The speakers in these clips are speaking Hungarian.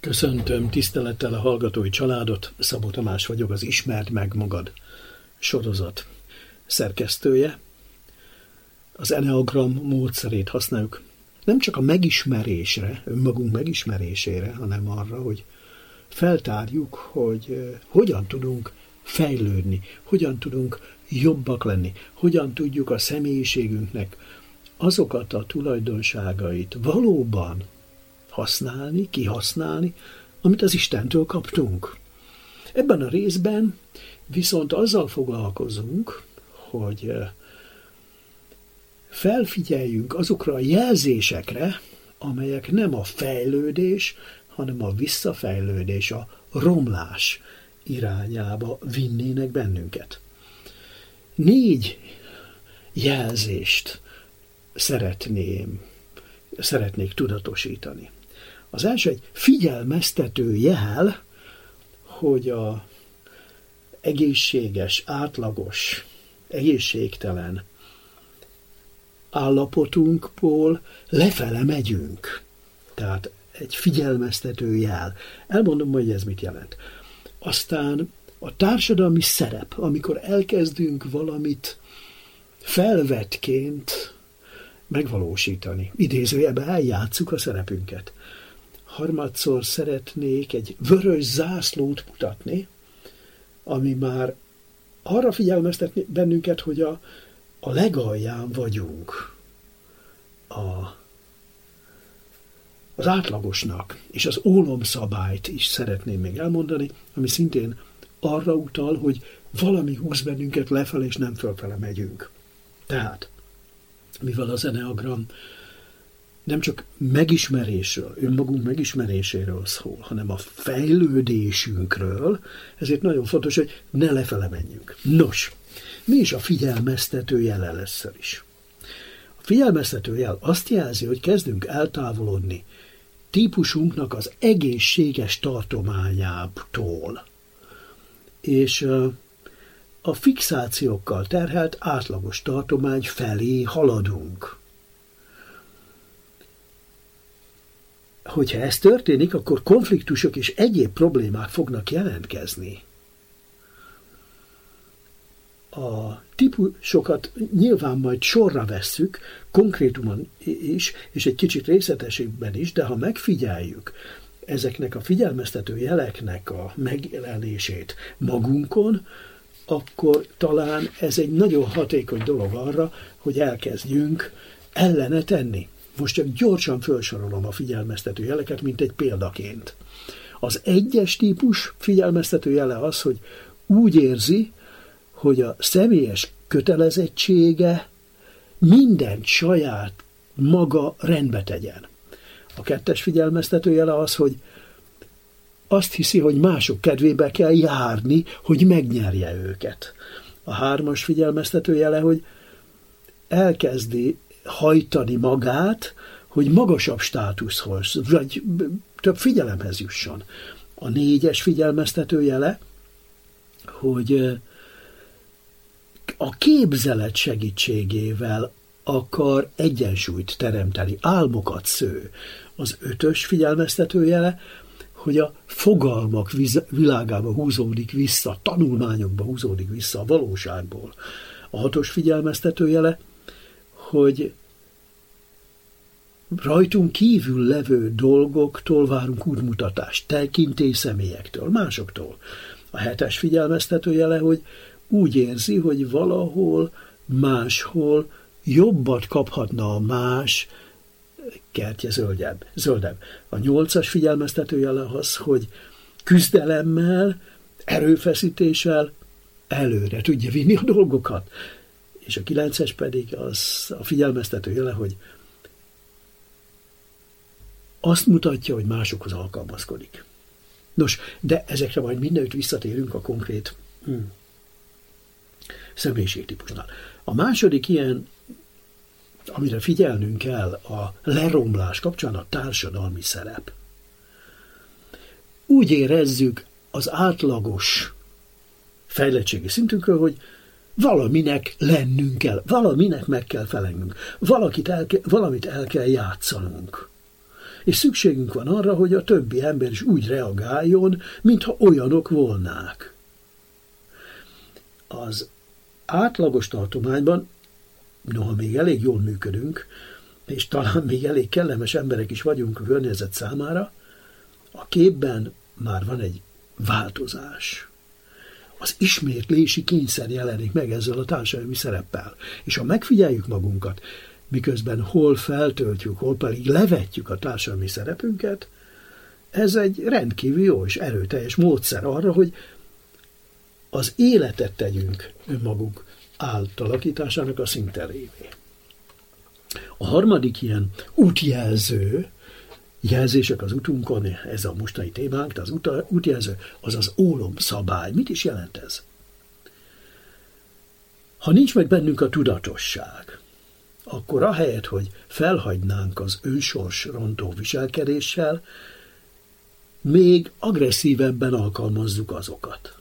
Köszöntöm tisztelettel a hallgatói családot, Szabó Tamás vagyok, az Ismerd meg magad sorozat szerkesztője. Az Enneagram módszerét használjuk nem csak a megismerésre, önmagunk megismerésére, hanem arra, hogy feltárjuk, hogy hogyan tudunk fejlődni, hogyan tudunk jobbak lenni, hogyan tudjuk a személyiségünknek azokat a tulajdonságait valóban használni, kihasználni, amit az Istentől kaptunk. Ebben a részben viszont azzal foglalkozunk, hogy felfigyeljünk azokra a jelzésekre, amelyek nem a fejlődés, hanem a visszafejlődés, a romlás irányába vinnének bennünket. 4 jelzést szeretnék tudatosítani. Az első egy figyelmeztető jel, hogy a egészséges, átlagos, egészségtelen állapotunkból lefele megyünk. Tehát egy figyelmeztető jel. Elmondom, hogy ez mit jelent. Aztán a társadalmi szerep, amikor elkezdünk valamit felvettként megvalósítani. Idézőjelben eljátsszuk a szerepünket. Harmadszor szeretnék egy vörös zászlót mutatni, ami már arra figyelmeztetni bennünket, hogy a legalján vagyunk az átlagosnak, és az ólomszabályt is szeretném még elmondani, ami szintén arra utal, hogy valami húz bennünket lefelé, és nem fölfele megyünk. Tehát, mivel az Enneagram nem csak megismerésről, önmagunk megismeréséről szól, hanem a fejlődésünkről, ezért nagyon fontos, hogy ne lefele menjünk. Nos, mi is a figyelmeztető jel először is? A figyelmeztető jel azt jelzi, hogy kezdünk eltávolodni típusunknak az egészséges tartományától, és a fixációkkal terhelt átlagos tartomány felé haladunk. Hogyha ez történik, akkor konfliktusok és egyéb problémák fognak jelentkezni. A típusokat nyilván majd sorra vesszük, konkrétumon is, és egy kicsit részletesebben is, de ha megfigyeljük ezeknek a figyelmeztető jeleknek a megjelenését magunkon, akkor talán ez egy nagyon hatékony dolog arra, hogy elkezdjünk ellene tenni. Most csak gyorsan felsorolom a figyelmeztető jeleket, mint egy példaként. Az 1-es típus figyelmeztető jele az, hogy úgy érzi, hogy a személyes kötelezettsége mindent saját maga rendbe tegyen. A 2-es figyelmeztető jele az, hogy azt hiszi, hogy mások kedvébe kell járni, hogy megnyerje őket. A 3-as figyelmeztető jele, hogy elkezdi hajtani magát, hogy magasabb státuszhoz, vagy több figyelemhez jusson. A 4-es figyelmeztető jele, hogy a képzelet segítségével akar egyensúlyt teremteni, álmokat sző. Az 5-ös figyelmeztető jele, hogy a fogalmak világába húzódik vissza, tanulmányokba húzódik vissza a valóságból. A 6-os figyelmeztető jele, hogy rajtunk kívül levő dolgoktól várunk útmutatást, tekintély személyektől, másoktól. A 7-es figyelmeztető jele, hogy úgy érzi, hogy valahol máshol jobbat kaphatna a más, kertje zöldebb. A 8-as figyelmeztető jele az, hogy küzdelemmel, erőfeszítéssel előre tudja vinni a dolgokat. És a 9-es pedig az a figyelmeztető jele, hogy azt mutatja, hogy másokhoz alkalmazkodik. Nos, de ezekre majd mindenütt visszatérünk a konkrét személyiségtípusnál. A második ilyen, amire figyelnünk kell a leromlás kapcsán, a társadalmi szerep. Úgy érezzük az átlagos fejlettségi szintünkről, hogy valaminek lennünk kell, valaminek meg kell felelnünk, valamit el kell játszanunk. és szükségünk van arra, hogy a többi ember is úgy reagáljon, mintha olyanok volnák. Az átlagos tartományban, noha még elég jól működünk, és talán még elég kellemes emberek is vagyunk a környezet számára, a képben már van egy változás. Az ismétlési kényszer jelenik meg ezzel a társadalmi szereppel. És ha megfigyeljük magunkat, miközben hol feltöltjük, hol pedig levetjük a társadalmi szerepünket, ez egy rendkívül jó és erőteljes módszer arra, hogy az életet tegyünk önmagunk átalakításának a szinterévé. A harmadik ilyen útjelző, jelzések az utunkon, ez a mostani témánk, de az útjelző, az az ólomszabály. Mit is jelent ez? Ha nincs meg bennünk a tudatosság, akkor ahelyett, hogy felhagynánk az önsors rontó viselkedéssel, még agresszívebben alkalmazzuk azokat.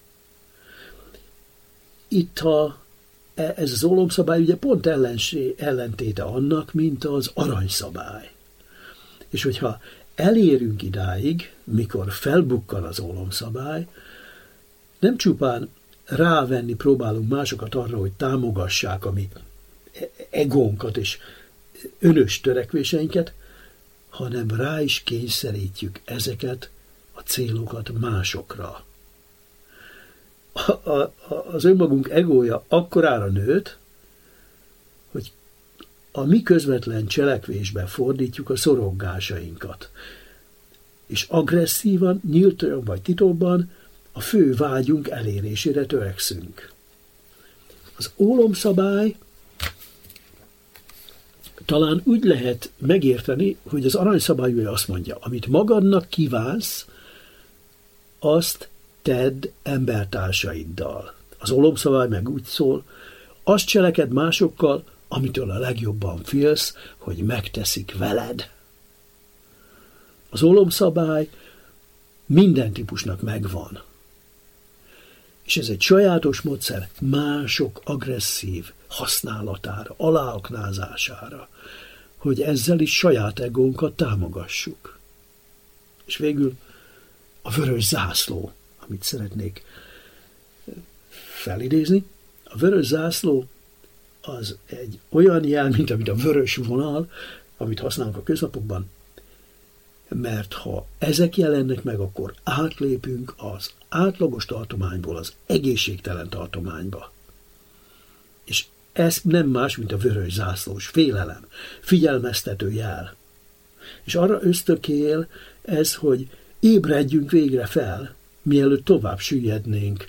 Itt ez az ólomszabály ugye pont ellentéte annak, mint az aranyszabály. És hogyha elérünk idáig, mikor felbukkan az ólomszabály, nem csupán rávenni próbálunk másokat arra, hogy támogassák a mi egónkat és önös törekvéseinket, hanem rá is kényszerítjük ezeket a célokat másokra. Az önmagunk egója akkorára nőtt, hogy a mi közvetlen cselekvésbe fordítjuk a szorongásainkat. És agresszívan, nyíltan vagy titokban a fő vágyunk elérésére törekszünk. Az ólomszabály talán úgy lehet megérteni, hogy az aranyszabály azt mondja, amit magadnak kívánsz, azt tedd embertársaiddal. Az ólomszabály meg úgy szól, azt cseleked másokkal, amitől a legjobban félsz, hogy megteszik veled. Az ólomszabály minden típusnak megvan. És ez egy sajátos módszer mások agresszív használatára, aláaknázására, hogy ezzel is saját egónkat támogassuk. És végül a vörös zászló, amit szeretnék felidézni. A vörös zászló az egy olyan jel, mint amit a vörös vonal, amit használunk a köznapokban, mert ha ezek jelennek meg, akkor átlépünk az átlagos tartományból az egészségtelen tartományba. És ez nem más, mint a vörös zászlós félelem, figyelmeztető jel. És arra ösztökél ez, hogy ébredjünk végre fel, mielőtt tovább süllyednénk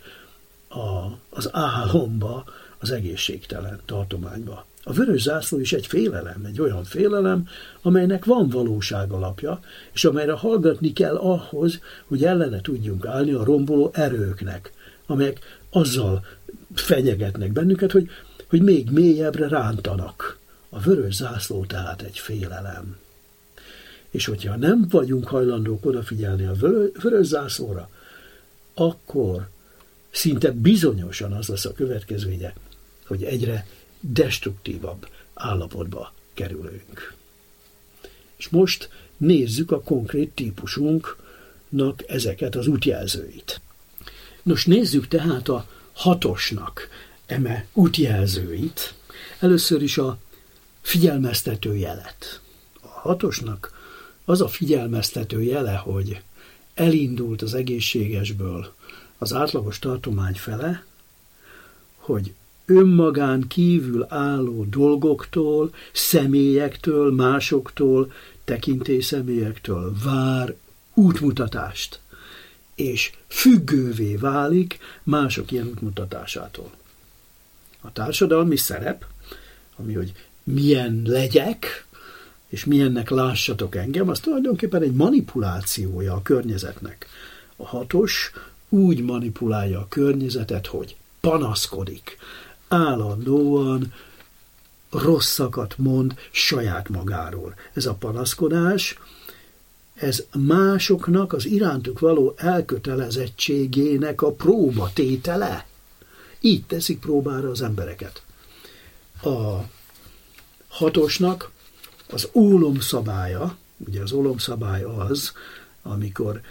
az álomba, az egészségtelen tartományba. A vörös zászló is egy félelem, egy olyan félelem, amelynek van valóság alapja, és amelyre hallgatni kell ahhoz, hogy ellene tudjunk állni a romboló erőknek, amelyek azzal fenyegetnek bennünket, hogy még mélyebbre rántanak. A vörös zászló tehát egy félelem. És hogyha nem vagyunk hajlandók odafigyelni a vörös zászlóra, akkor szinte bizonyosan az lesz a következménye, hogy egyre destruktívabb állapotba kerülünk. És most nézzük a konkrét típusunknak ezeket az útjelzőit. Nos, nézzük tehát a 6-osnak eme útjelzőit. Először is a figyelmeztető jelet. A 6-osnak az a figyelmeztető jele, hogy elindult az egészségesből az átlagos tartomány fele, hogy önmagán kívül álló dolgoktól, személyektől, másoktól, tekintélyszemelyektől vár útmutatást, és függővé válik mások ilyen útmutatásától. A társadalmi szerep, ami, hogy milyen legyek, és milyennek lássatok engem, az tulajdonképpen egy manipulációja a környezetnek. A 6-os úgy manipulálja a környezetet, hogy panaszkodik, állandóan rosszakat mond saját magáról. Ez a panaszkodás, ez másoknak az irántuk való elkötelezettségének a próbatétele. Így teszik próbára az embereket. A 6-osnak az ólom szabálya, Ugye az ólomszabály az, amikor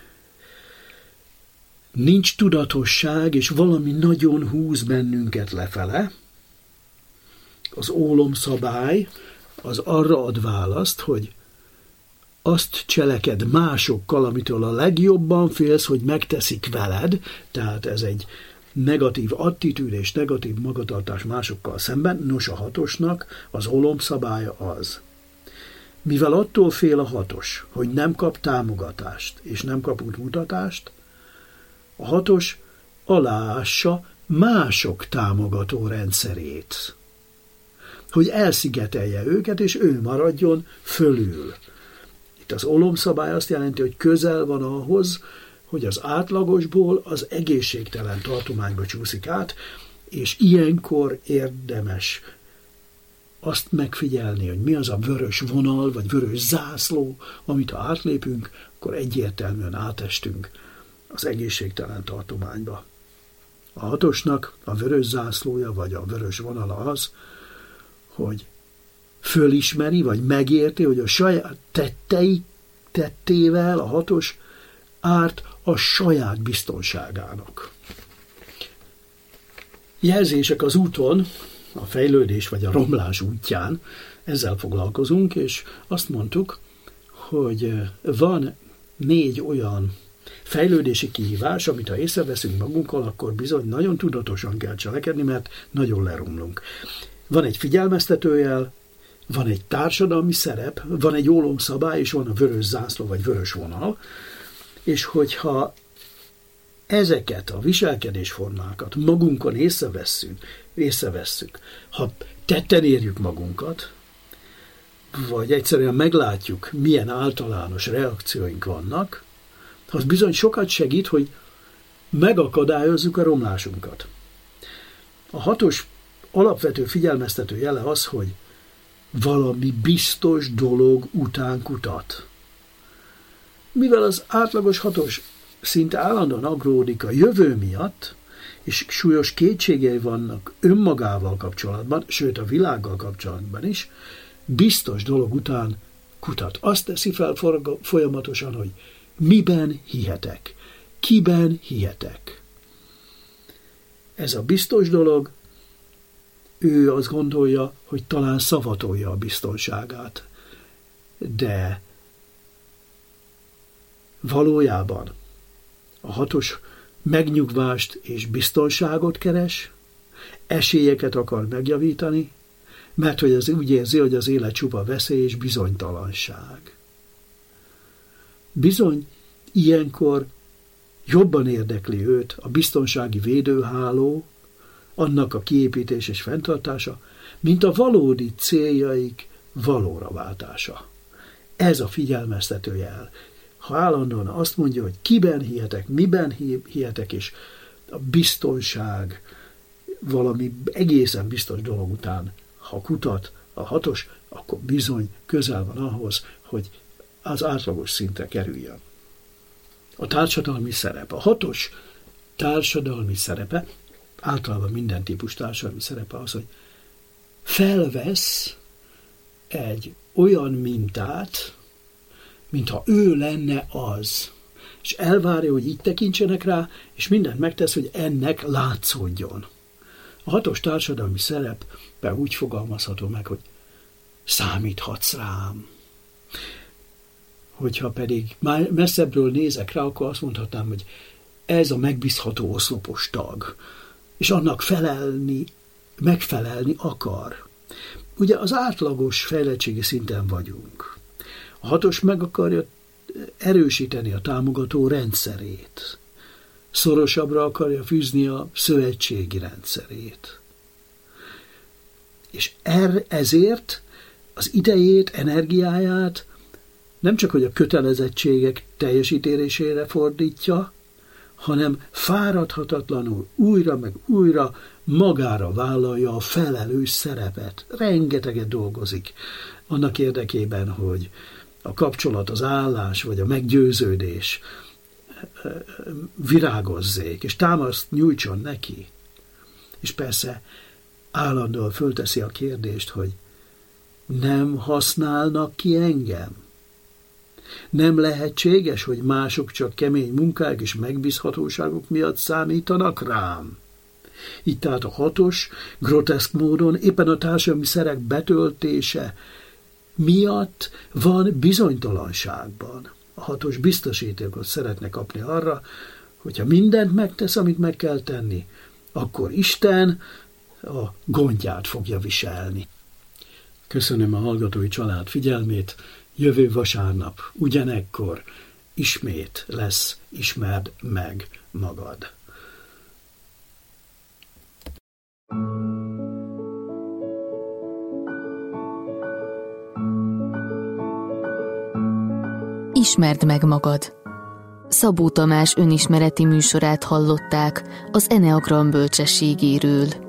nincs tudatosság, és valami nagyon húz bennünket lefele. Az ólomszabály az arra ad választ, hogy azt cseleked másokkal, amitől a legjobban félsz, hogy megteszik veled, tehát ez egy negatív attitűd és negatív magatartás másokkal szemben. Nos, a hatosnak az ólomszabálya az. Mivel attól fél a hatos, hogy nem kap támogatást és nem kap útmutatást, a hatos aláássa mások támogató rendszerét, hogy elszigetelje őket, és ő maradjon fölül. Itt az ólomszabály azt jelenti, hogy közel van ahhoz, hogy az átlagosból az egészségtelen tartományba csúszik át, és ilyenkor érdemes azt megfigyelni, hogy mi az a vörös vonal, vagy vörös zászló, amit ha átlépünk, akkor egyértelműen átestünk az egészségtelen tartományba. A hatosnak a vörös zászlója, vagy a vörös vonala az, hogy fölismeri, vagy megérti, hogy a saját tettével a hatos árt a saját biztonságának. Jelzések az úton, a fejlődés vagy a romlás útján, ezzel foglalkozunk, és azt mondtuk, hogy van 4 olyan fejlődési kihívás, amit ha észreveszünk magunkkal, akkor bizony nagyon tudatosan kell cselekedni, mert nagyon leromlunk. Van egy figyelmeztetőjel, van egy társadalmi szerep, van egy ólomszabály, és van a vörös zászló, vagy vörös vonal, és hogyha ezeket a viselkedésformákat magunkon észrevesszük, ha tetten érjük magunkat, vagy egyszerűen meglátjuk, milyen általános reakcióink vannak, az bizony sokat segít, hogy megakadályozzuk a romlásunkat. A hatos alapvető figyelmeztető jele az, hogy valami biztos dolog után kutat. Mivel az átlagos hatos szinte állandóan aggódik a jövő miatt, és súlyos kétségei vannak önmagával kapcsolatban, sőt a világgal kapcsolatban is, biztos dolog után kutat. Azt teszi fel folyamatosan, hogy miben hihetek, kiben hihetek. Ez a biztos dolog, ő azt gondolja, hogy talán szavatolja a biztonságát, de valójában a hatos megnyugvást és biztonságot keres, esélyeket akar megjavítani, mert hogy az úgy érzi, hogy az élet csupa veszély és bizonytalanság. Bizony, ilyenkor jobban érdekli őt a biztonsági védőháló, annak a kiépítés és fenntartása, mint a valódi céljaik valóra váltása. Ez a figyelmeztető jel. Ha állandóan azt mondja, hogy kiben hihetek, miben hihetek, és a biztonság valami egészen biztos dolog után, ha kutat a hatos, akkor bizony közel van ahhoz, hogy az átlagos szintre kerüljön. A társadalmi szerep. A hatos társadalmi szerepe, általában minden típus társadalmi szerepe az, hogy felvesz egy olyan mintát, mintha ő lenne az, és elvárja, hogy így tekintsenek rá, és mindent megtesz, hogy ennek látszódjon. A hatos társadalmi szerepben úgy fogalmazható meg, hogy számíthatsz rám. Hogyha pedig messzebbről nézek rá, akkor azt mondhatnám, hogy ez a megbízható oszlopos tag, és annak megfelelni akar. Ugye az átlagos fejlettségi szinten vagyunk. A hatos meg akarja erősíteni a támogató rendszerét. Szorosabbra akarja fűzni a szövetségi rendszerét. És ezért az idejét, energiáját nem csak, hogy a kötelezettségek teljesítésére fordítja, hanem fáradhatatlanul újra meg újra magára vállalja a felelős szerepet. Rengeteget dolgozik annak érdekében, hogy a kapcsolat, az állás vagy a meggyőződés virágozzék, és támaszt nyújtson neki. És persze állandóan fölteszi a kérdést, hogy nem használnak ki engem? Nem lehetséges, hogy mások csak kemény munkák és megbízhatóságok miatt számítanak rám. Így tehát a 6. groteszk módon éppen a társadalmi szerek betöltése miatt van bizonytalanságban. A 6. biztosítékot szeretne kapni arra, hogyha mindent megtesz, amit meg kell tenni, akkor Isten a gondját fogja viselni. Köszönöm a hallgatói család figyelmét. Jövő vasárnap ugyanekkor ismét lesz Ismerd meg magad. Ismerd meg magad. Szabó Tamás önismereti műsorát hallották az Eneagram bölcsességéről.